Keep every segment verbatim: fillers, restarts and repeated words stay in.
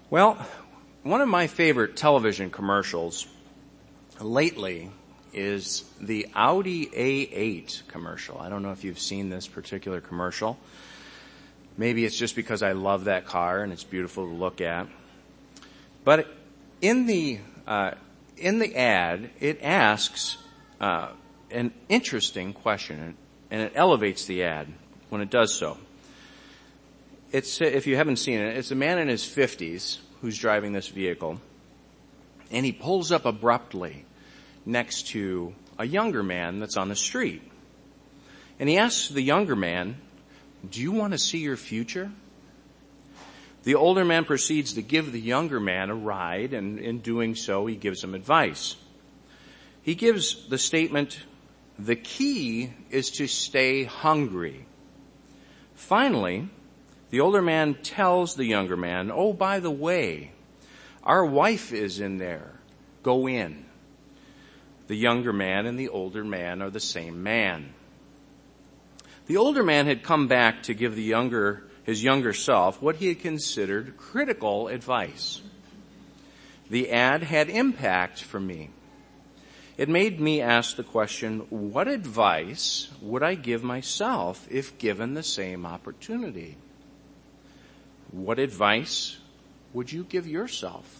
Well, one of my favorite television commercials lately is the Audi A eight commercial. I don't know if you've seen this particular commercial. Maybe it's just because I love that car and it's beautiful to look at. But in the uh, in the ad, it asks uh, an interesting question, and it elevates the ad when it does so. It's, if you haven't seen it, it's a man in his fifties who's driving this vehicle, and he pulls up abruptly next to a younger man that's on the street. And he asks the younger man, "Do you want to see your future?" The older man proceeds to give the younger man a ride, and in doing so, he gives him advice. He gives the statement, "The key is to stay hungry." Finally, the older man tells the younger man, "Oh, by the way, our wife is in there. Go in." The younger man and the older man are the same man. The older man had come back to give the younger, his younger self what he had considered critical advice. The ad had impact for me. It made me ask the question, what advice would I give myself if given the same opportunity? What advice would you give yourself?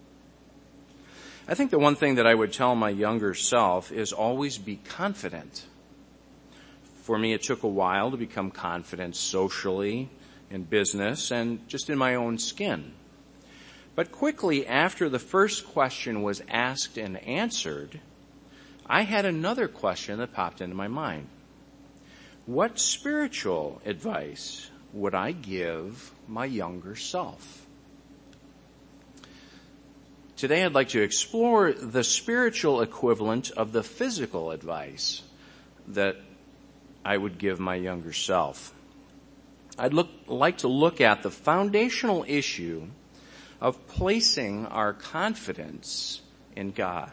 I think the one thing that I would tell my younger self is always be confident. For me, it took a while to become confident socially, in business, and just in my own skin. But quickly after the first question was asked and answered, I had another question that popped into my mind. What spiritual advice would I give my younger self? Today I'd like to explore the spiritual equivalent of the physical advice that I would give my younger self. I'd look, like to look at the foundational issue of placing our confidence in God.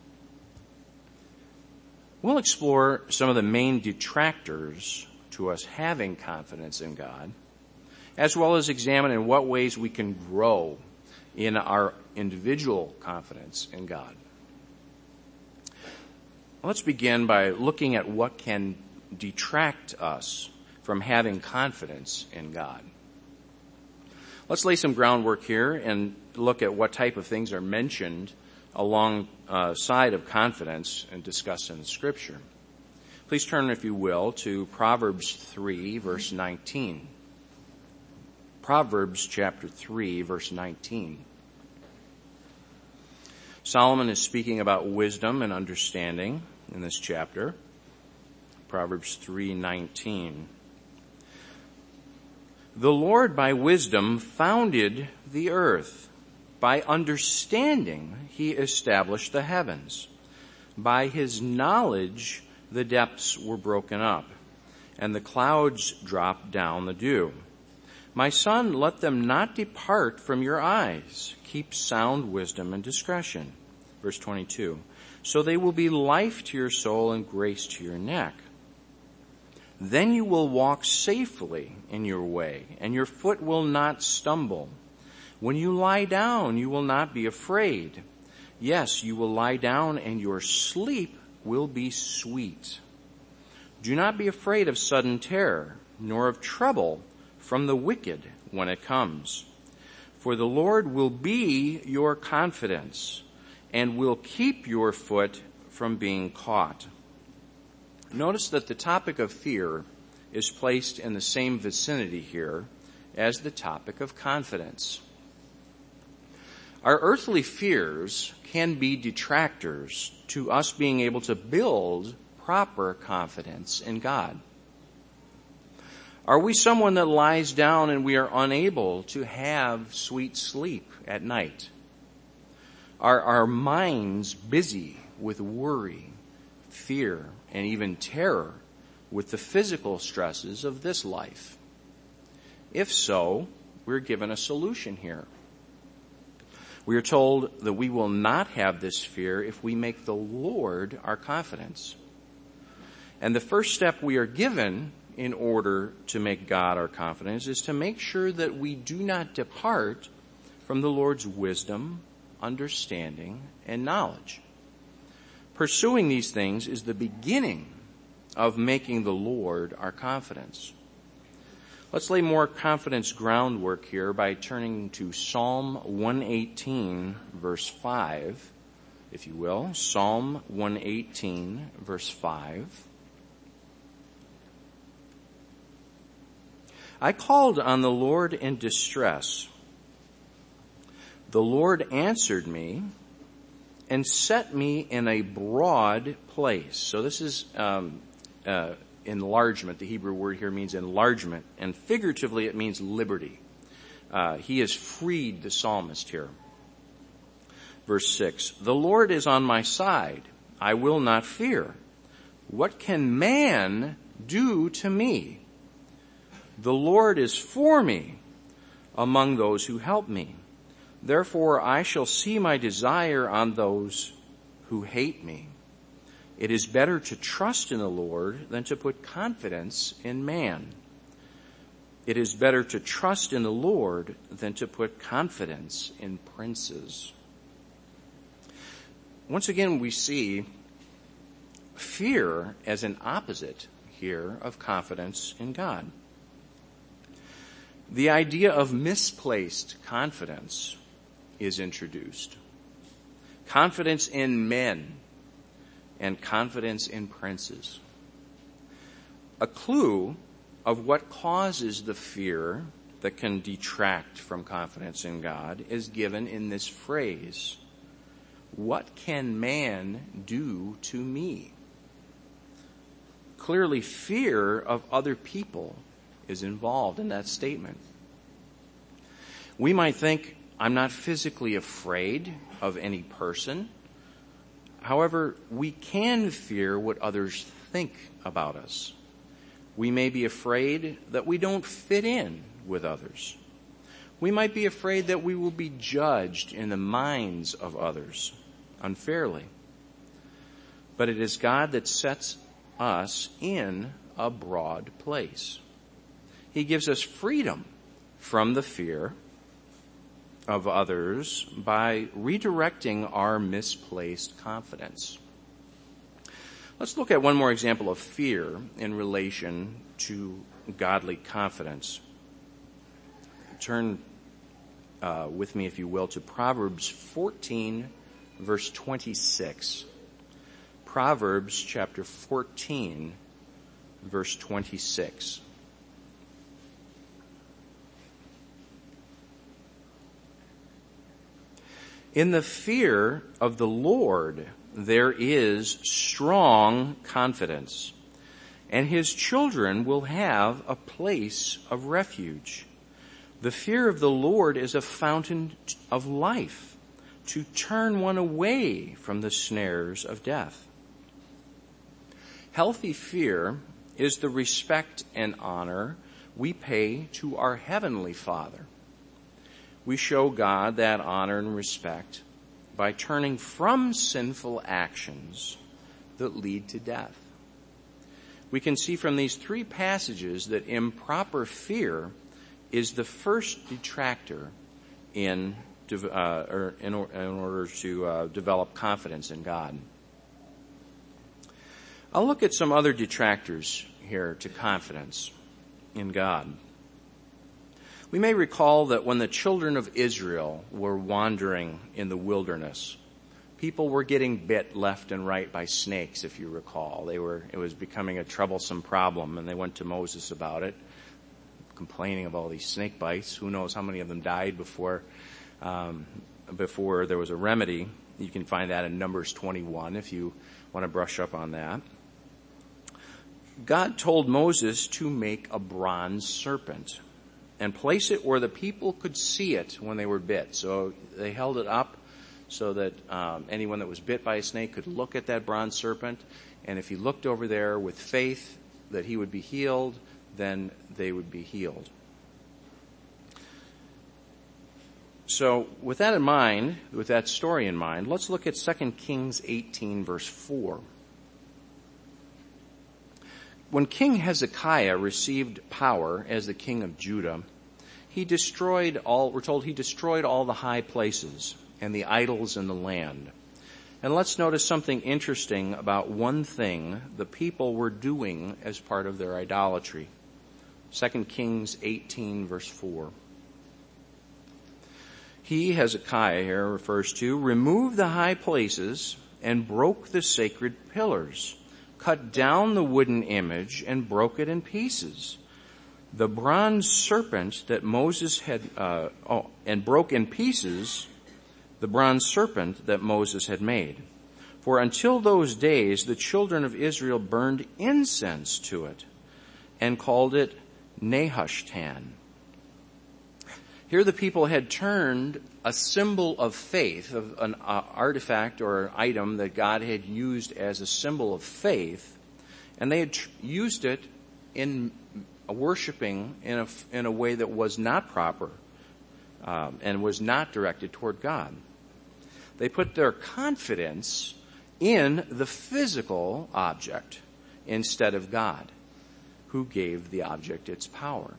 We'll explore some of the main detractors to us having confidence in God, as well as examine in what ways we can grow in our individual confidence in God. Let's begin by looking at what can detract us from having confidence in God. Let's lay some groundwork here and look at what type of things are mentioned alongside uh, of confidence and discussed in the Scripture. Please turn, if you will, to Proverbs three, verse nineteen. Proverbs chapter three, verse nineteen. Solomon is speaking about wisdom and understanding in this chapter. Proverbs three nineteen. The Lord by wisdom founded the earth. By understanding he established the heavens. By his knowledge the depths were broken up, and the clouds dropped down the dew. My son, let them not depart from your eyes. Keep sound wisdom and discretion. Verse twenty-two. So they will be life to your soul and grace to your neck. Then you will walk safely in your way, and your foot will not stumble. When you lie down, you will not be afraid. Yes, you will lie down, and your sleep will be sweet. Do not be afraid of sudden terror, nor of trouble from the wicked when it comes. For the Lord will be your confidence, and will keep your foot from being caught. Notice that the topic of fear is placed in the same vicinity here as the topic of confidence. Our earthly fears can be detractors to us being able to build proper confidence in God. Are we someone that lies down and we are unable to have sweet sleep at night? Are our minds busy with worry, fear, and even terror with the physical stresses of this life? If so, we're given a solution here. We are told that we will not have this fear if we make the Lord our confidence. And the first step we are given in order to make God our confidence is to make sure that we do not depart from the Lord's wisdom, understanding, and knowledge. Pursuing these things is the beginning of making the Lord our confidence. Let's lay more confidence groundwork here by turning to Psalm one eighteen, verse five, if you will. Psalm one eighteen, verse five. I called on the Lord in distress. The Lord answered me and set me in a broad place. So this is um, uh, enlargement. The Hebrew word here means enlargement, and figuratively it means liberty. Uh, he has freed the psalmist here. Verse six, the Lord is on my side. I will not fear. What can man do to me? The Lord is for me among those who help me. Therefore I shall see my desire on those who hate me. It is better to trust in the Lord than to put confidence in man. It is better to trust in the Lord than to put confidence in princes. Once again, we see fear as an opposite here of confidence in God. The idea of misplaced confidence is introduced. Confidence in men and confidence in princes. A clue of what causes the fear that can detract from confidence in God is given in this phrase, what can man do to me? Clearly, fear of other people is involved in that statement. We might think, I'm not physically afraid of any person. However, we can fear what others think about us. We may be afraid that we don't fit in with others. We might be afraid that we will be judged in the minds of others unfairly. But it is God that sets us in a broad place. He gives us freedom from the fear of others by redirecting our misplaced confidence. Let's look at one more example of fear in relation to godly confidence. Turn uh, with me, if you will, to Proverbs fourteen, verse twenty-six. Proverbs chapter fourteen, verse twenty-six. In the fear of the Lord there is strong confidence, and his children will have a place of refuge. The fear of the Lord is a fountain of life, to turn one away from the snares of death. Healthy fear is the respect and honor we pay to our Heavenly Father. We show God that honor and respect by turning from sinful actions that lead to death. We can see from these three passages that improper fear is the first detractor in, uh, or in, or, in order to uh, develop confidence in God. I'll look at some other detractors here to confidence in God. We may recall that when the children of Israel were wandering in the wilderness, people were getting bit left and right by snakes, if you recall. They were, it was becoming a troublesome problem, and they went to Moses about it, complaining of all these snake bites. Who knows how many of them died before, um, before there was a remedy. You can find that in Numbers twenty-one if you want to brush up on that. God told Moses to make a bronze serpent and place it where the people could see it when they were bit. So they held it up so that um, anyone that was bit by a snake could look at that bronze serpent, and if he looked over there with faith that he would be healed, then they would be healed. So with that in mind, with that story in mind, let's look at Second Kings eighteen, verse four. When King Hezekiah received power as the king of Judah, he destroyed all, we're told he destroyed all the high places and the idols in the land. And let's notice something interesting about one thing the people were doing as part of their idolatry. Second Kings eighteen, verse four. He, Hezekiah here refers to, removed the high places and broke the sacred pillars, cut down the wooden image and broke it in pieces. The bronze serpent that Moses had, uh, oh, and broke in pieces the bronze serpent that Moses had made. For until those days, the children of Israel burned incense to it and called it Nehushtan. Here the people had turned a symbol of faith, of an uh, artifact or an item that God had used as a symbol of faith, and they had tr- used it in worshiping in a, in a way that was not proper um, and was not directed toward God. They put their confidence in the physical object instead of God, who gave the object its power.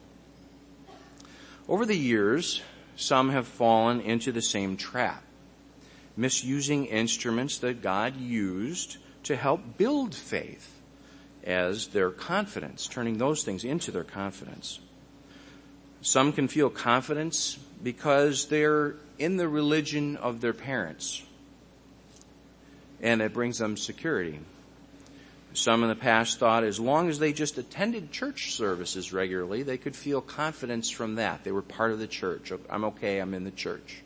Over the years, some have fallen into the same trap, misusing instruments that God used to help build faith as their confidence, turning those things into their confidence. Some can feel confidence because they're in the religion of their parents, and it brings them security. Some in the past thought as long as they just attended church services regularly, they could feel confidence from that. They were part of the church. I'm okay, I'm in the church.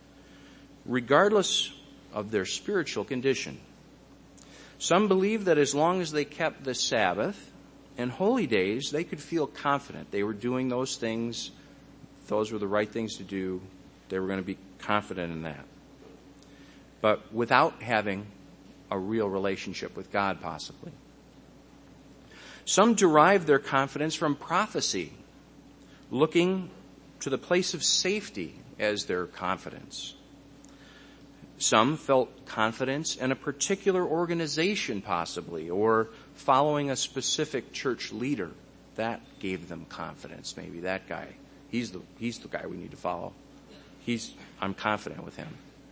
Regardless of their spiritual condition, some believed that as long as they kept the Sabbath and holy days, they could feel confident. They were doing those things. Those were the right things to do. They were going to be confident in that. But without having a real relationship with God, possibly. Some derive their confidence from prophecy, looking to the place of safety as their confidence. Some felt confidence in a particular organization, possibly, or following a specific church leader. That gave them confidence. Maybe that guy, he's the he's the guy we need to follow. He's I'm confident with him.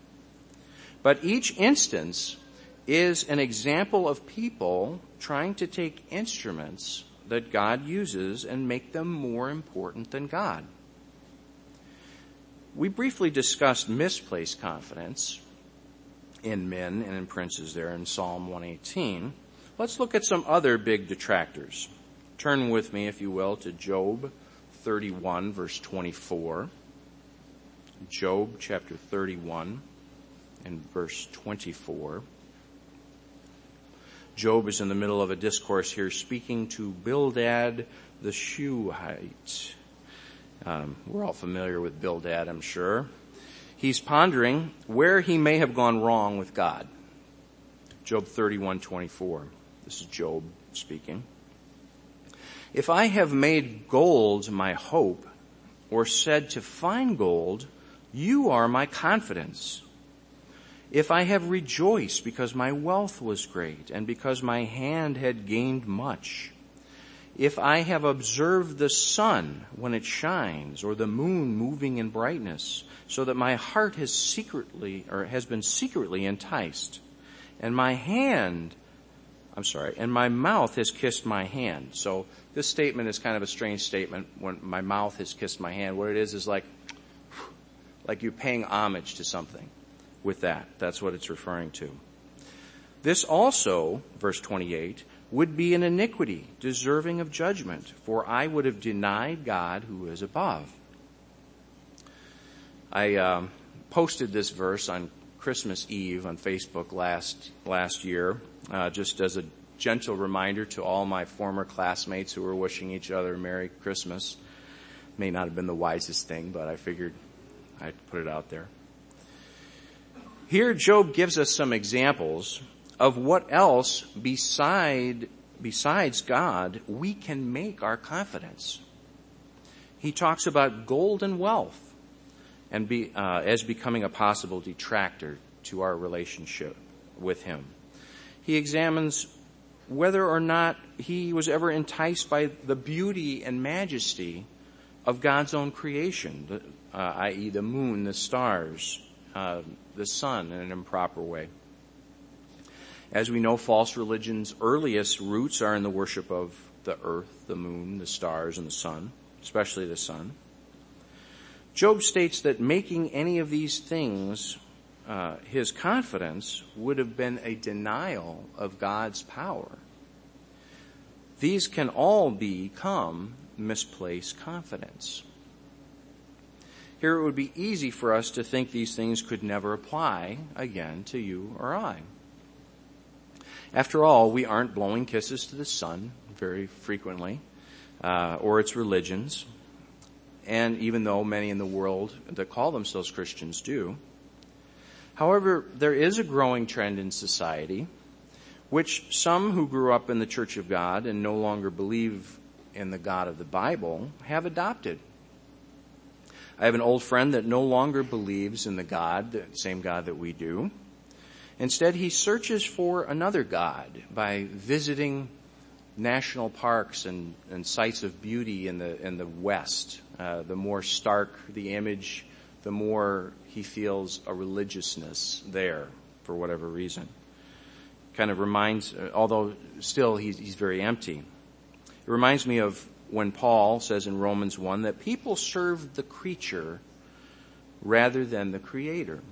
But each instance is an example of people trying to take instruments that God uses and make them more important than God. We briefly discussed misplaced confidence in men and in princes there in Psalm one eighteen. Let's look at some other big detractors. Turn with me, if you will, to Job thirty-one, verse twenty-four. Job chapter thirty-one and verse twenty-four. Job is in the middle of a discourse here speaking to Bildad the Shuhite. Um, we're all familiar with Bildad, I'm sure. He's pondering where he may have gone wrong with God. Job thirty-one twenty-four. This is Job speaking. If I have made gold my hope, or said to find gold, you are my confidence. If I have rejoiced because my wealth was great, and because my hand had gained much, if I have observed the sun when it shines, or the moon moving in brightness, so that my heart has secretly, or has been secretly enticed, and my hand, I'm sorry, and my mouth has kissed my hand. So this statement is kind of a strange statement. When my mouth has kissed my hand, what it is is like, like you're paying homage to something with that. That's what it's referring to. This also, verse twenty-eight, would be an iniquity deserving of judgment, for I would have denied God who is above. I um, posted this verse on Christmas Eve on Facebook last last year, uh, just as a gentle reminder to all my former classmates who were wishing each other Merry Christmas. May not have been the wisest thing, but I figured I'd put it out there. Here, Job gives us some examples of what else beside, besides God we can make our confidence. He talks about gold and wealth and be, uh, as becoming a possible detractor to our relationship with him. He examines whether or not he was ever enticed by the beauty and majesty of God's own creation, uh, that is the moon, the stars, uh, the sun in an improper way. As we know, false religion's earliest roots are in the worship of the earth, the moon, the stars, and the sun, especially the sun. Job states that making any of these things uh, his confidence would have been a denial of God's power. These can all become misplaced confidence. Here it would be easy for us to think these things could never apply again to you or I. After all, we aren't blowing kisses to the sun very frequently, uh, or its religions. And even though many in the world that call themselves Christians do. However, there is a growing trend in society, which some who grew up in the Church of God and no longer believe in the God of the Bible have adopted. I have an old friend that no longer believes in the God, the same God that we do. Instead, he searches for another God by visiting national parks and, and sites of beauty in the in the West. Uh, the more stark the image, the more he feels a religiousness there for whatever reason. Kind of reminds, although still he's, he's very empty. It reminds me of when Paul says in Romans one that people serve the creature rather than the Creator.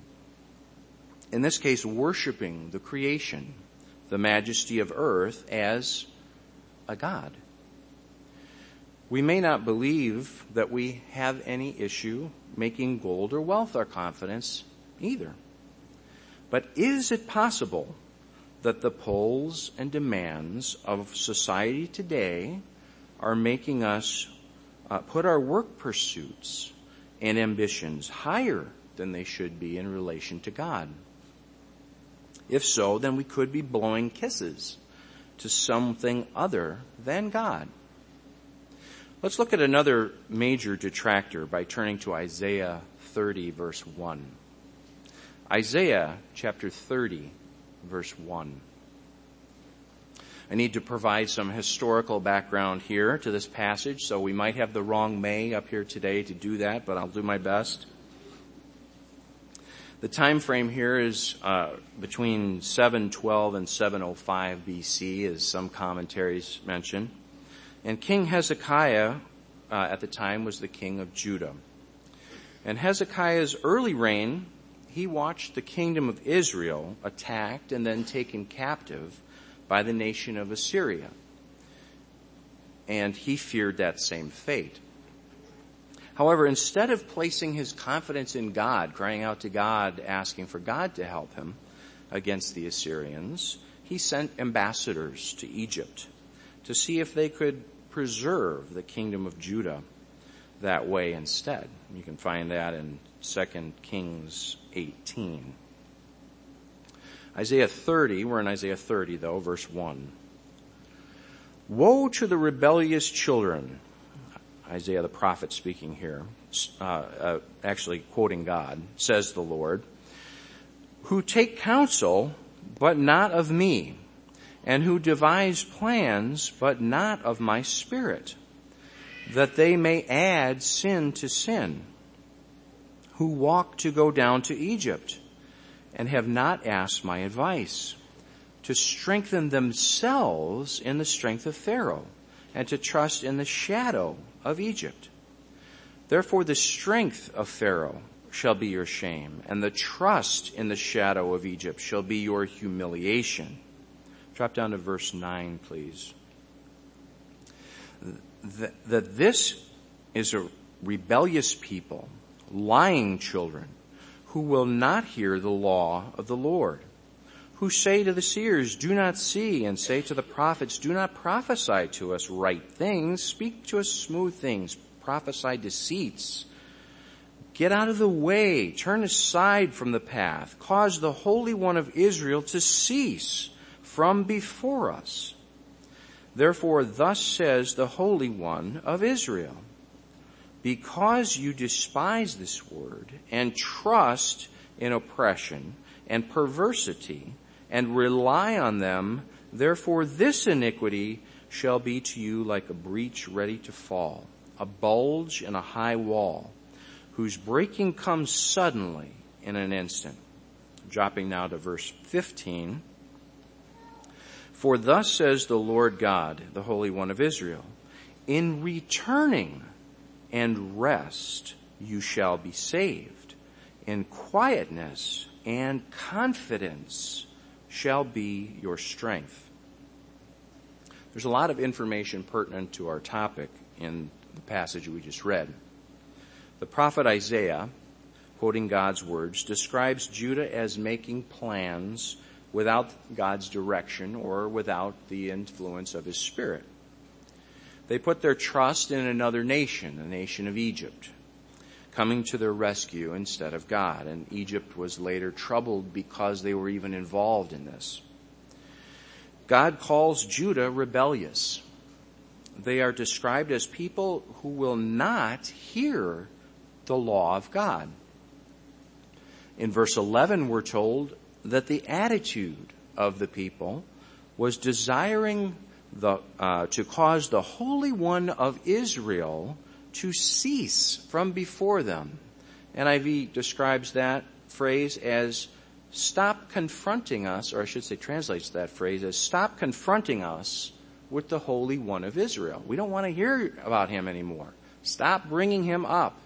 In this case, worshiping the creation, the majesty of earth as a God. We may not believe that we have any issue making gold or wealth our confidence either. But is it possible that the pulls and demands of society today are making us uh, put our work pursuits and ambitions higher than they should be in relation to God? If so, then we could be blowing kisses to something other than God. Let's look at another major detractor by turning to Isaiah thirty, verse one. Isaiah chapter thirty, verse one. I need to provide some historical background here to this passage, so we might have the wrong May up here today to do that, but I'll do my best. The time frame here is uh, between seven twelve and seven oh five B C, as some commentaries mention. And King Hezekiah uh, at the time was the king of Judah. And Hezekiah's early reign, he watched the kingdom of Israel attacked and then taken captive by the nation of Assyria. And he feared that same fate. However, instead of placing his confidence in God, crying out to God, asking for God to help him against the Assyrians, he sent ambassadors to Egypt to see if they could preserve the kingdom of Judah that way instead. You can find that in Second Kings eighteen. Isaiah thirty, we're in Isaiah thirty though, verse one. Woe to the rebellious children, Isaiah the prophet speaking here, uh, uh, actually quoting God, says the Lord, who take counsel, but not of me, and who devise plans, but not of my spirit, that they may add sin to sin, who walk to go down to Egypt, and have not asked my advice, to strengthen themselves in the strength of Pharaoh, and to trust in the shadow of Egypt. Therefore the strength of Pharaoh shall be your shame, and the trust in the shadow of Egypt shall be your humiliation. Drop down to verse nine, please. That, that this is a rebellious people, lying children, who will not hear the law of the Lord, who say to the seers, do not see, and say to the prophets, do not prophesy to us right things, speak to us smooth things, prophesy deceits. Get out of the way, turn aside from the path, cause the Holy One of Israel to cease from before us. Therefore, thus says the Holy One of Israel, because you despise this word and trust in oppression and perversity and rely on them, therefore this iniquity shall be to you like a breach ready to fall, a bulge in a high wall, whose breaking comes suddenly in an instant. Dropping now to verse fifteen. For thus says the Lord God, the Holy One of Israel, in returning and rest you shall be saved. In quietness and confidence shall be your strength. There's a lot of information pertinent to our topic in the passage we just read. The prophet Isaiah, quoting God's words, describes Judah as making plans without God's direction or without the influence of his Spirit. They put their trust in another nation, the nation of Egypt, coming to their rescue instead of God. And Egypt was later troubled because they were even involved in this. God calls Judah rebellious. They are described as people who will not hear the law of God. In verse eleven, we're told that the attitude of the people was desiring the, uh, to cause the Holy One of Israel to cease from before them. N I V describes that phrase as stop confronting us, or I should say translates that phrase as stop confronting us with the Holy One of Israel. We don't want to hear about him anymore. Stop bringing him up.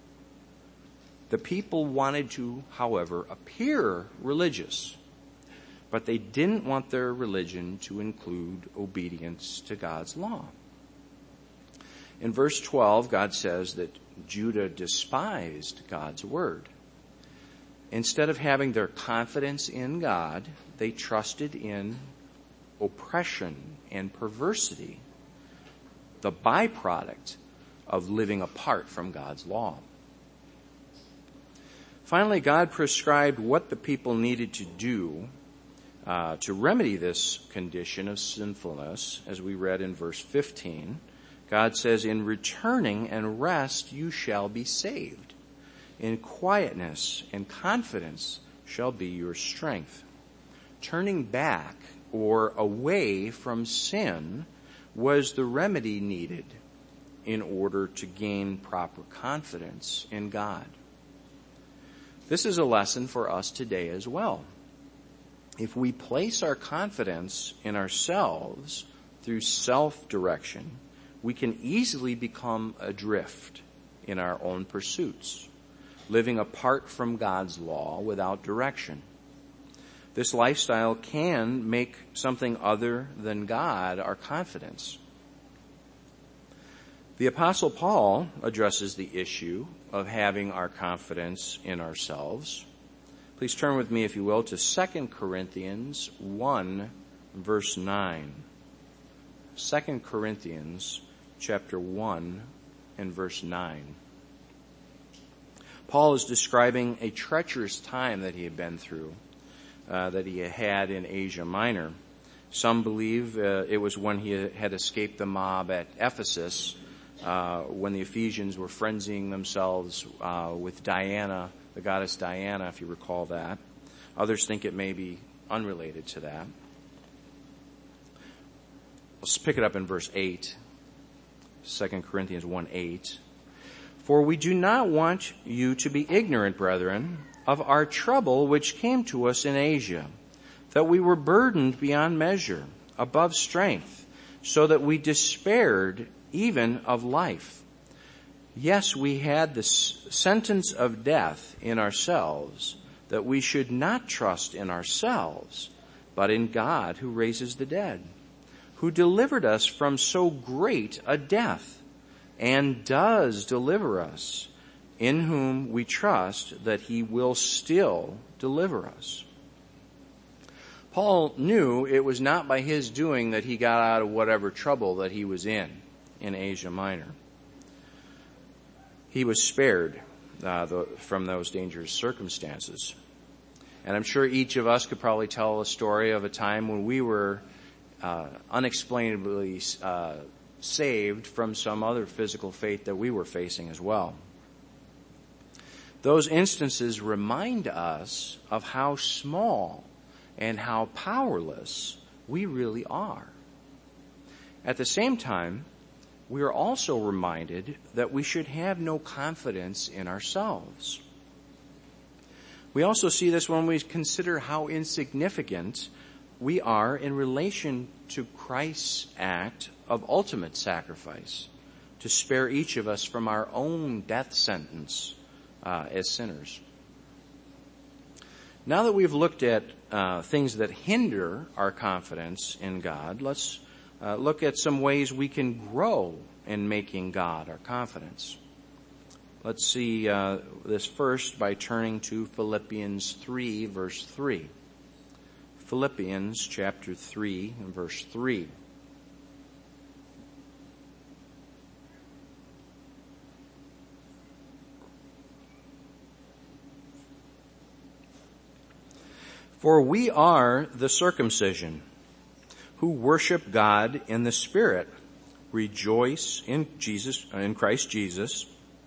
The people wanted to, however, appear religious, but they didn't want their religion to include obedience to God's law. In verse twelve, God says that Judah despised God's word. Instead of having their confidence in God, they trusted in oppression and perversity, the byproduct of living apart from God's law. Finally, God prescribed what the people needed to do uh, to remedy this condition of sinfulness, as we read in verse fifteen. God says, in returning and rest you shall be saved. In quietness and confidence shall be your strength. Turning back or away from sin was the remedy needed in order to gain proper confidence in God. This is a lesson for us today as well. If we place our confidence in ourselves through self-direction, we can easily become adrift in our own pursuits, living apart from God's law without direction. This lifestyle can make something other than God our confidence. The Apostle Paul addresses the issue of having our confidence in ourselves. Please turn with me, if you will, to Second Corinthians one, verse nine. Second Corinthians chapter one and verse nine. Paul is describing a treacherous time that he had been through, uh, that he had in Asia Minor. Some believe uh, it was when he had escaped the mob at Ephesus, uh, when the Ephesians were frenzying themselves uh, with Diana, the goddess Diana, if you recall that. Others think it may be unrelated to that. Let's pick it up in verse eight. Second Corinthians one eight. For we do not want you to be ignorant, brethren, of our trouble which came to us in Asia, that we were burdened beyond measure, above strength, so that we despaired even of life. Yes, we had the sentence of death in ourselves, that we should not trust in ourselves, but in God who raises the dead, who delivered us from so great a death, and does deliver us, in whom we trust that he will still deliver us. Paul knew it was not by his doing that he got out of whatever trouble that he was in, in Asia Minor. He was spared uh, the, from those dangerous circumstances. And I'm sure each of us could probably tell a story of a time when we were uh, unexplainably uh, saved from some other physical fate that we were facing as well. Those instances remind us of how small and how powerless we really are. At the same time, we are also reminded that we should have no confidence in ourselves. We also see this when we consider how insignificant we are in relation to Christ's act of ultimate sacrifice to spare each of us from our own death sentence uh, as sinners. Now that we've looked at uh, things that hinder our confidence in God, let's uh, look at some ways we can grow in making God our confidence. Let's see uh, this first by turning to Philippians three, verse three. Philippians chapter three, and verse three. For we are the circumcision, who worship God in the Spirit, rejoice in Jesus, in Christ Jesus,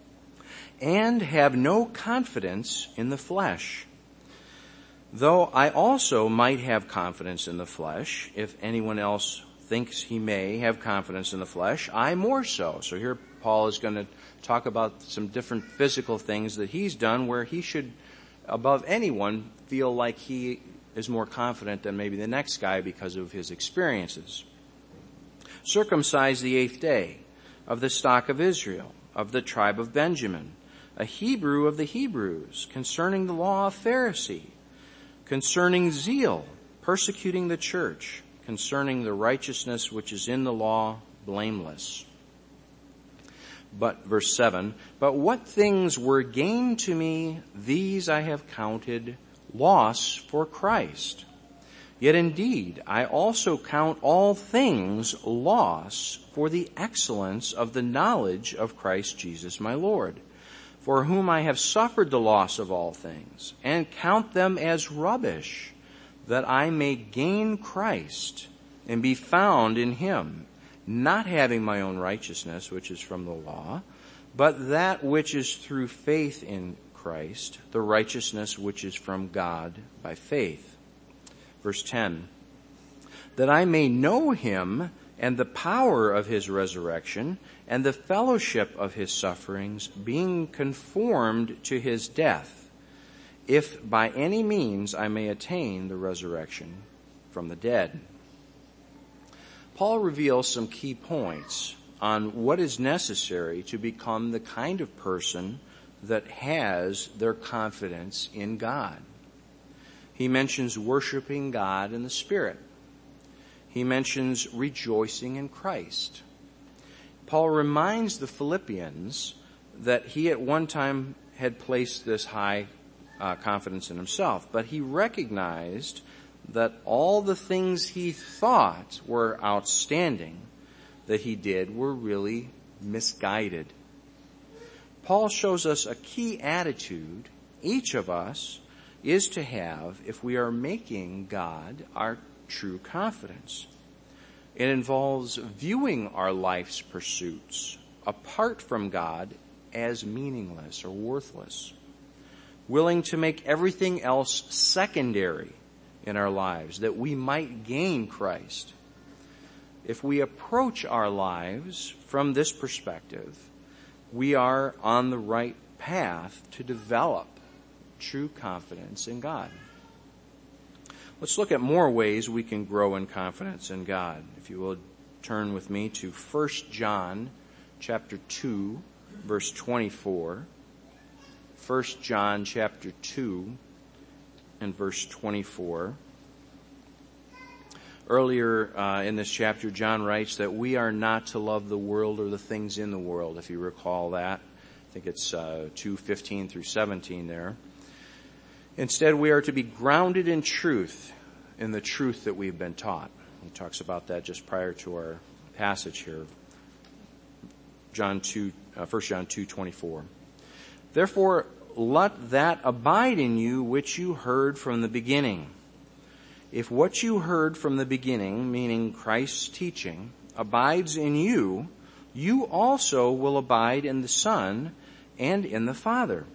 and have no confidence in the flesh. Though I also might have confidence in the flesh, if anyone else thinks he may have confidence in the flesh, I more so. So here Paul is going to talk about some different physical things that he's done where he should, above anyone, feel like he is more confident than maybe the next guy because of his experiences. Circumcised the eighth day, of the stock of Israel, of the tribe of Benjamin, a Hebrew of the Hebrews, concerning the law of Pharisee, concerning zeal, persecuting the church, concerning the righteousness which is in the law, blameless. But, verse seven, but what things were gain to me, these I have counted loss for Christ. Yet indeed, I also count all things loss for the excellence of the knowledge of Christ Jesus my Lord, for whom I have suffered the loss of all things, and count them as rubbish, that I may gain Christ and be found in him, not having my own righteousness, which is from the law, but that which is through faith in Christ, the righteousness which is from God by faith. Verse ten, that I may know him and the power of his resurrection and the fellowship of his sufferings, being conformed to his death, if by any means I may attain the resurrection from the dead. Paul reveals some key points on what is necessary to become the kind of person that has their confidence in God. He mentions worshiping God in the Spirit. He mentions rejoicing in Christ. Paul reminds the Philippians that he at one time had placed this high uh, confidence in himself, but he recognized that all the things he thought were outstanding that he did were really misguided. Paul shows us a key attitude each of us is to have if we are making God our true confidence. It involves viewing our life's pursuits apart from God as meaningless or worthless, willing to make everything else secondary in our lives that we might gain Christ. If we approach our lives from this perspective, we are on the right path to develop true confidence in God. Let's look at more ways we can grow in confidence in God. If you will turn with me to First John chapter two, verse twenty-four. First John chapter two and verse twenty-four. Earlier uh, in this chapter, John writes that we are not to love the world or the things in the world, if you recall that. I think it's uh, two fifteen through seventeen there. Instead, we are to be grounded in truth, in the truth that we've been taught. He talks about that just prior to our passage here. John two, uh, First John two twenty-four. Therefore, let that abide in you which you heard from the beginning. If what you heard from the beginning, meaning Christ's teaching, abides in you, you also will abide in the Son and in the Father.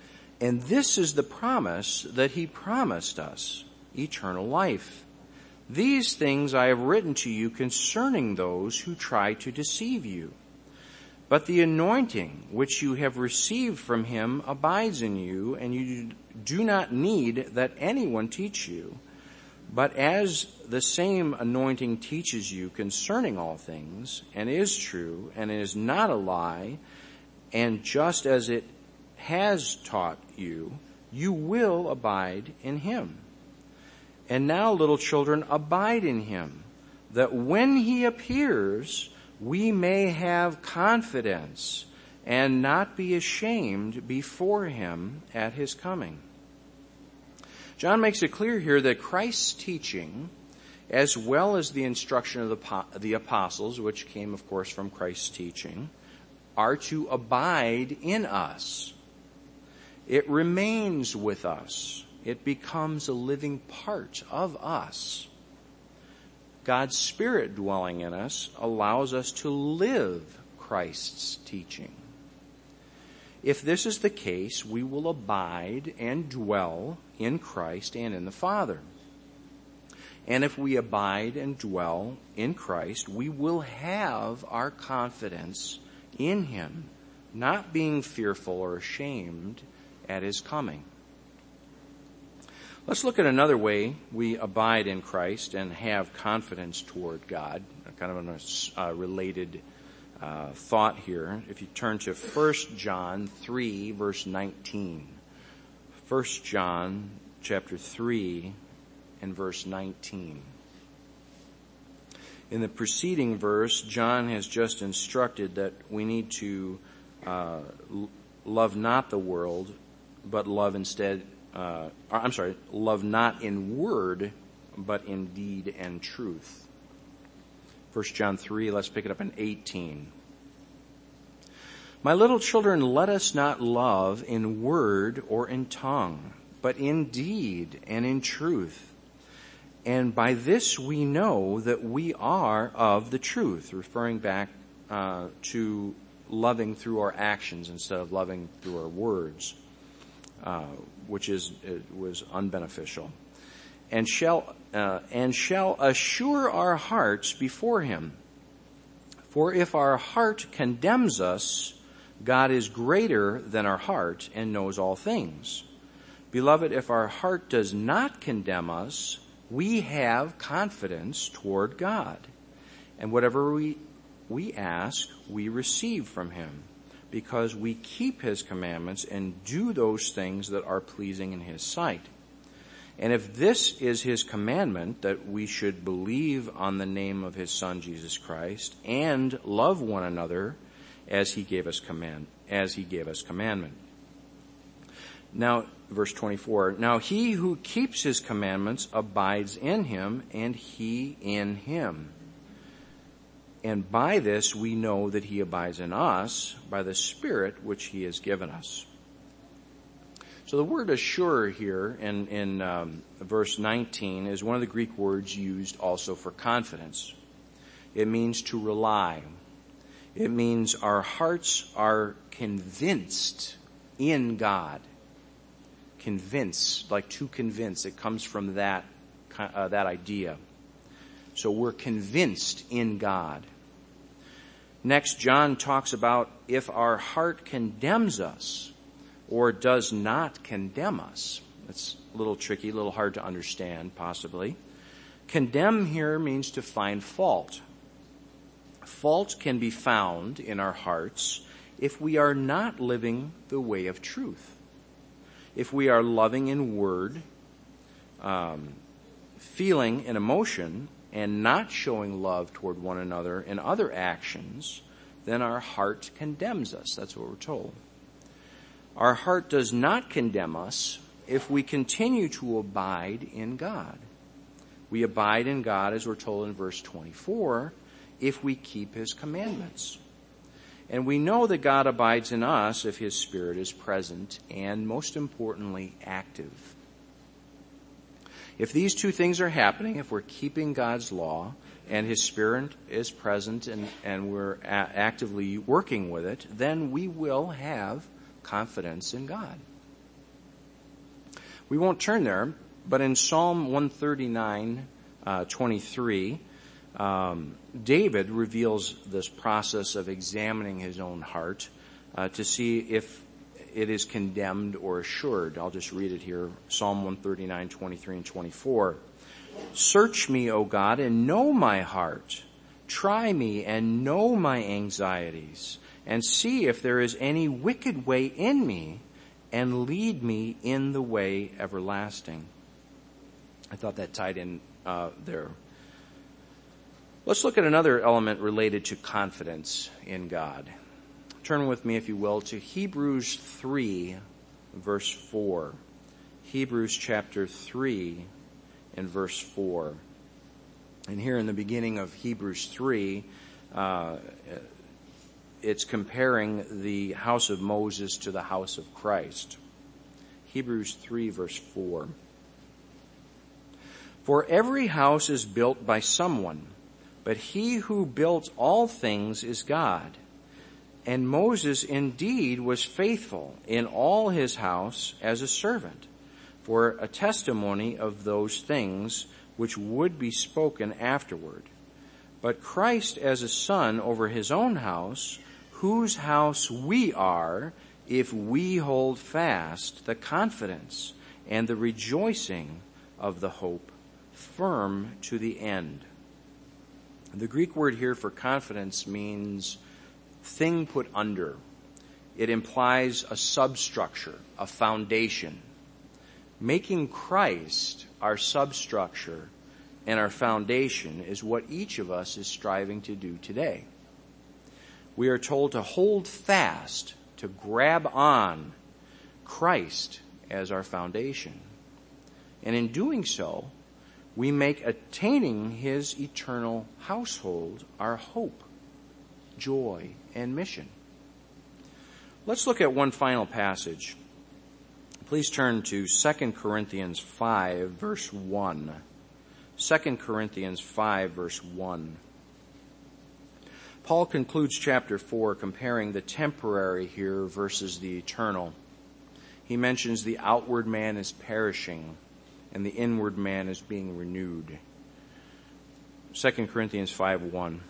And this is the promise that he promised us, eternal life. These things I have written to you concerning those who try to deceive you. But the anointing which you have received from him abides in you, and you do not need that anyone teach you. But as the same anointing teaches you concerning all things, and is true, and is not a lie, and just as it has taught you, you will abide in him. And now, little children, abide in him, that when he appears, we may have confidence and not be ashamed before him at his coming. John makes it clear here that Christ's teaching, as well as the instruction of the, the apostles, which came, of course, from Christ's teaching, are to abide in us. It remains with us. It becomes a living part of us. God's Spirit dwelling in us allows us to live Christ's teaching. If this is the case, we will abide and dwell in Christ and in the Father. And if we abide and dwell in Christ, we will have our confidence in him, not being fearful or ashamed at his coming. Let's look at another way we abide in Christ and have confidence toward God, kind of a uh, related uh, thought here. If you turn to First John three, verse nineteen. First John chapter three and verse nineteen. In the preceding verse, John has just instructed that we need to uh, love not the world, but love instead Uh, I'm sorry, love not in word, but in deed and truth. First John three, let's pick it up in eighteen. My little children, let us not love in word or in tongue, but in deed and in truth. And by this we know that we are of the truth, referring back uh, to loving through our actions instead of loving through our words. Uh, which is it was unbeneficial, and shall uh, and shall assure our hearts before him. For if our heart condemns us, God is greater than our heart and knows all things. Beloved, if our heart does not condemn us, we have confidence toward God, and whatever we we ask, we receive from him, because we keep his commandments and do those things that are pleasing in his sight. And if this is his commandment, that we should believe on the name of his Son, Jesus Christ, and love one another as he gave us command, as he gave us commandment. Now, verse twenty-four, now he who keeps his commandments abides in him, and he in him. And by this we know that he abides in us, by the Spirit which he has given us. So the word assure here in, in um, verse nineteen is one of the Greek words used also for confidence. It means to rely. It means our hearts are convinced in God. Convince, like to convince. It comes from that, uh, that idea. So we're convinced in God. Next, John talks about if our heart condemns us or does not condemn us. That's a little tricky, a little hard to understand, possibly. Condemn here means to find fault. Fault can be found in our hearts if we are not living the way of truth. If we are loving in word, um, feeling in emotion, and not showing love toward one another in other actions, then our heart condemns us. That's what we're told. Our heart does not condemn us if we continue to abide in God. We abide in God, as we're told in verse twenty-four, if we keep his commandments. And we know that God abides in us if his Spirit is present and, most importantly, active. If these two things are happening, if we're keeping God's law and his Spirit is present and, and we're a- actively working with it, then we will have confidence in God. We won't turn there, but in Psalm one thirty-nine, uh, twenty-three, um, David reveals this process of examining his own heart uh, to see if it is condemned or assured. I'll just read it here. Psalm one thirty-nine, twenty-three and twenty-four. Search me, O God, and know my heart. Try me and know my anxieties, and see if there is any wicked way in me, and lead me in the way everlasting. I thought that tied in uh, there. Let's look at another element related to confidence in God. Turn with me, if you will, to Hebrews three, verse four. Hebrews chapter three and verse four. And here in the beginning of Hebrews three, uh, it's comparing the house of Moses to the house of Christ. Hebrews three, verse four. For every house is built by someone, but he who built all things is God. And Moses indeed was faithful in all his house as a servant, for a testimony of those things which would be spoken afterward. But Christ as a son over his own house, whose house we are, if we hold fast the confidence and the rejoicing of the hope firm to the end. The Greek word here for confidence means thing put under. It implies a substructure, a foundation. Making Christ our substructure and our foundation is what each of us is striving to do today. We are told to hold fast, to grab on Christ as our foundation. And in doing so, we make attaining his eternal household our hope, joy, and mission. Let's look at one final passage. Please turn to Second Corinthians five, verse one. Second Corinthians five, verse one. Paul concludes chapter four comparing the temporary here versus the eternal. He mentions the outward man is perishing and the inward man is being renewed. Second Corinthians five, one.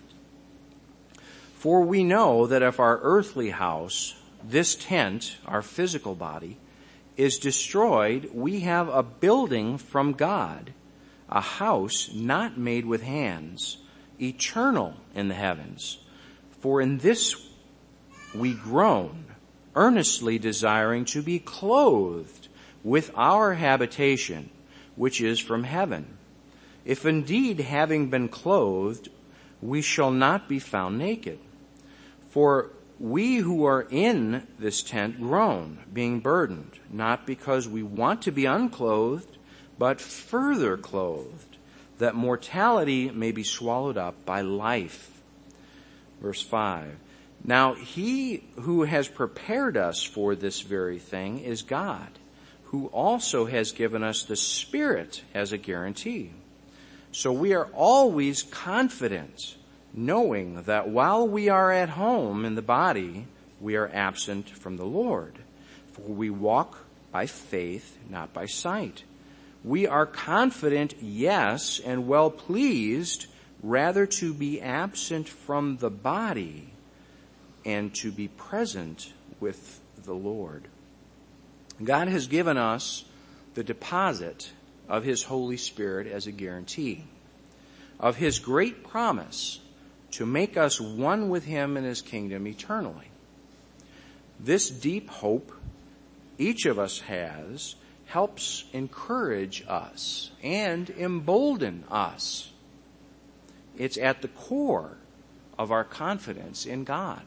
For we know that if our earthly house, this tent, our physical body, is destroyed, we have a building from God, a house not made with hands, eternal in the heavens. For in this we groan, earnestly desiring to be clothed with our habitation, which is from heaven. If indeed, having been clothed, we shall not be found naked. For we who are in this tent groan, being burdened, not because we want to be unclothed, but further clothed, that mortality may be swallowed up by life. Verse five. Now he who has prepared us for this very thing is God, who also has given us the Spirit as a guarantee. So we are always confident, knowing that while we are at home in the body, we are absent from the Lord. For we walk by faith, not by sight. We are confident, yes, and well pleased, rather to be absent from the body and to be present with the Lord. God has given us the deposit of his Holy Spirit as a guarantee of his great promise to make us one with him in his kingdom eternally. This deep hope each of us has helps encourage us and embolden us. It's at the core of our confidence in God.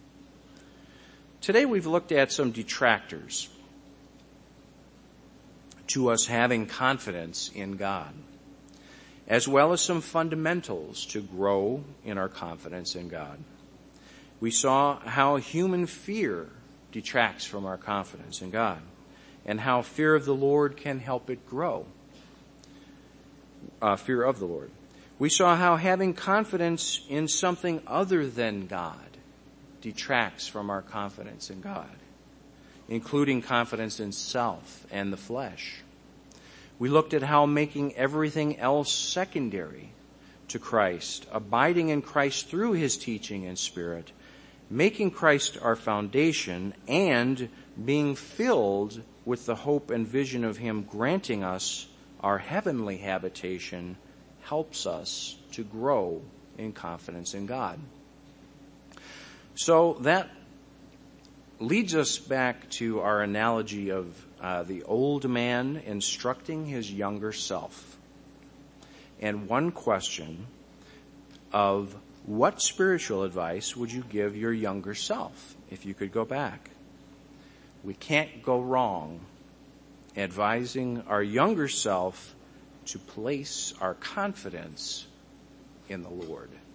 Today we've looked at some detractors to us having confidence in God, as well as some fundamentals to grow in our confidence in God. We saw how human fear detracts from our confidence in God, and how fear of the Lord can help it grow. Uh, fear of the Lord. We saw how having confidence in something other than God detracts from our confidence in God, including confidence in self and the flesh. We looked at how making everything else secondary to Christ, abiding in Christ through his teaching and Spirit, making Christ our foundation, and being filled with the hope and vision of him granting us our heavenly habitation helps us to grow in confidence in God. So that leads us back to our analogy of uh, the old man instructing his younger self. And one question of what spiritual advice would you give your younger self if you could go back? We can't go wrong advising our younger self to place our confidence in the Lord.